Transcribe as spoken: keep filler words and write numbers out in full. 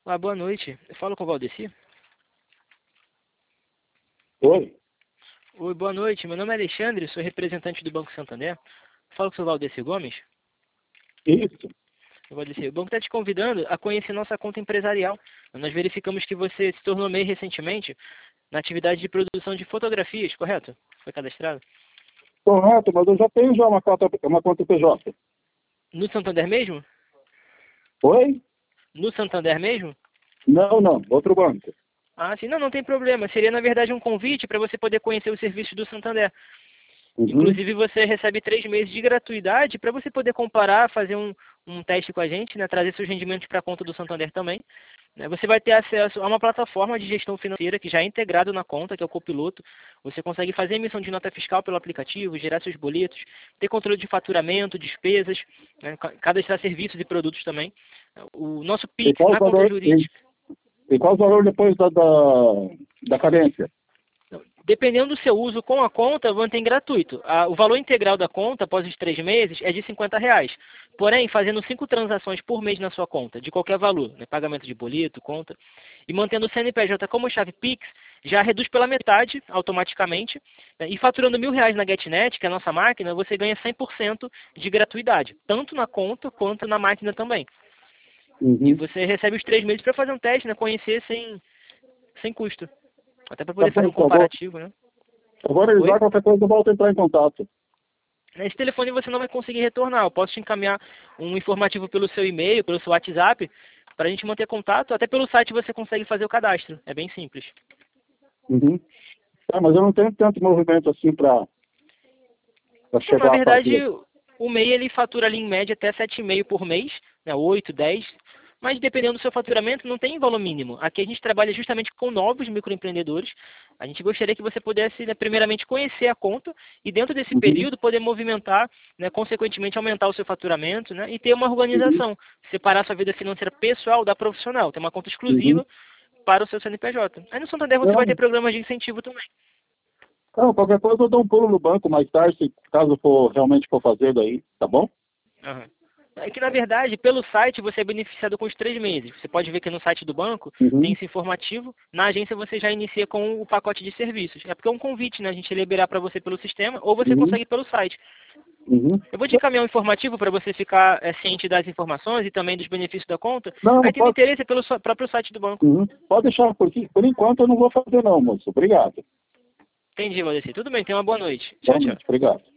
Olá, boa noite. Eu falo com o Valdeci. Oi? Oi, boa noite. Meu nome é Alexandre, sou representante do Banco Santander. Falo com o seu Valdeci Gomes. Isso. O Valdeci, o banco está te convidando a conhecer nossa conta empresarial. Nós verificamos que você se tornou MEI recentemente na atividade de produção de fotografias, correto? Foi cadastrado? Correto, mas eu já tenho já uma conta, uma conta P J. No Santander mesmo? Oi? No Santander mesmo? Não, não. Outro banco. Ah, sim. Não, não tem problema. Seria, na verdade, um convite para você poder conhecer os serviços do Santander. Uhum. Inclusive, você recebe três meses de gratuidade para você poder comparar, fazer um, um teste com a gente, né, trazer seus rendimentos para a conta do Santander também. Né. Você vai ter acesso a uma plataforma de gestão financeira que já é integrado na conta, que é o Copiloto. Você consegue fazer emissão de nota fiscal pelo aplicativo, gerar seus boletos, ter controle de faturamento, despesas, né, ca- cadastrar serviços e produtos também. O nosso E Pix qual o na conta valor, e, jurídica. e qual o valor depois da, da, da carência? Dependendo do seu uso com a conta, mantém gratuito. A- o valor integral da conta, após os três meses, é de cinquenta reais. Porém, fazendo cinco transações por mês na sua conta, de qualquer valor, né, pagamento de boleto, conta, e mantendo o C N P J como chave Pix, já reduz pela metade automaticamente. Né, e faturando mil reais na GetNet, que é a nossa máquina, você ganha cem por cento de gratuidade, tanto na conta quanto na máquina também. E Uhum. você recebe os três meses para fazer um teste, né, conhecer sem, sem custo. Até para Tá poder fazer um bom, eu vou, comparativo, né? eu vou Oi? realizar qualquer coisa, eu volto a entrar em contato. Esse telefone você não vai conseguir retornar. Eu posso te encaminhar um informativo pelo seu e-mail, pelo seu WhatsApp, para a gente manter contato. Até pelo site você consegue fazer o cadastro. É bem simples. Uhum. Tá, mas eu não tenho tanto movimento assim para Não, na chegar a verdade, fazer. o MEI ele fatura ali em média até sete vírgula cinco por mês, né, oito, dez. Mas dependendo do seu faturamento, não tem valor mínimo. Aqui a gente trabalha justamente com novos microempreendedores. A gente gostaria que você pudesse, né, primeiramente, conhecer a conta e, dentro desse Uhum. período, poder movimentar, né, consequentemente, aumentar o seu faturamento, né, e ter uma Uhum. organização. Separar sua vida financeira pessoal da profissional. Ter uma conta Uhum. exclusiva para o seu C N P J. Aí no Santander você vai ter Não, programas de incentivo também. não, qualquer coisa eu dou um pulo no banco mais tarde, se caso for realmente for fazer daí, tá bom? Aham. É que, na verdade, pelo site você é beneficiado com os três meses. Você pode ver que no site do banco tem Uhum. esse informativo. Na agência você já inicia com o pacote de serviços. É porque é um convite, né? A gente liberar para você pelo sistema ou você Uhum. consegue pelo site. Uhum. Eu vou te encaminhar um informativo para você ficar é, ciente das informações e também dos benefícios da conta. Não, Aí, não tendo pode. interesse, é pelo so- próprio site do banco. Uhum. Pode deixar, porque por enquanto eu não vou fazer não, moço. Obrigado. Entendi, Valdeci. Tudo bem, tenha uma boa noite. Tchau, Boa tchau. noite. Obrigado.